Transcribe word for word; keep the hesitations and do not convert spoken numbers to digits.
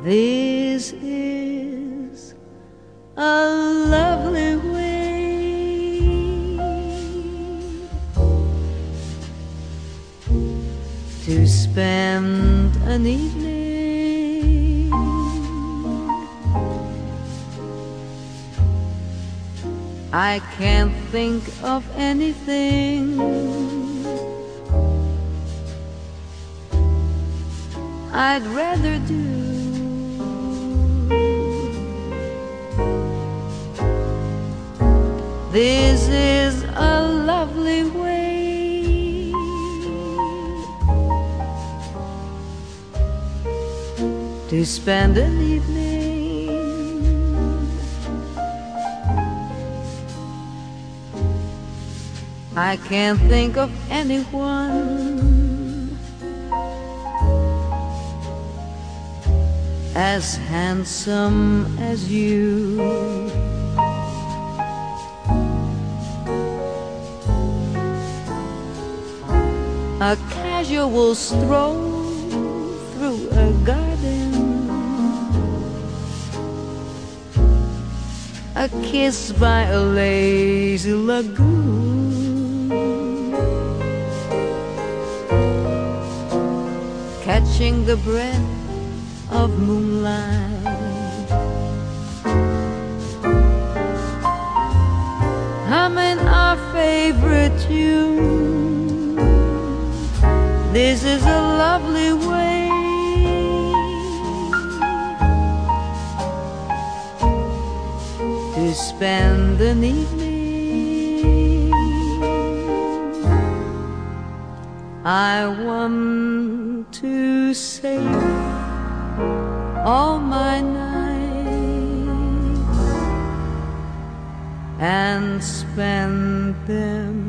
This is a lovely way to spend an evening. I can't think of anything I'd rather do. This is a lovely way to spend an evening. I can't think of anyone as handsome as you. A casual stroll through a garden, a kiss by a lazy lagoon, catching the breath of moonlight, humming our favorite tune. This is a lovely way to spend an evening. I want to save all my nights and spend them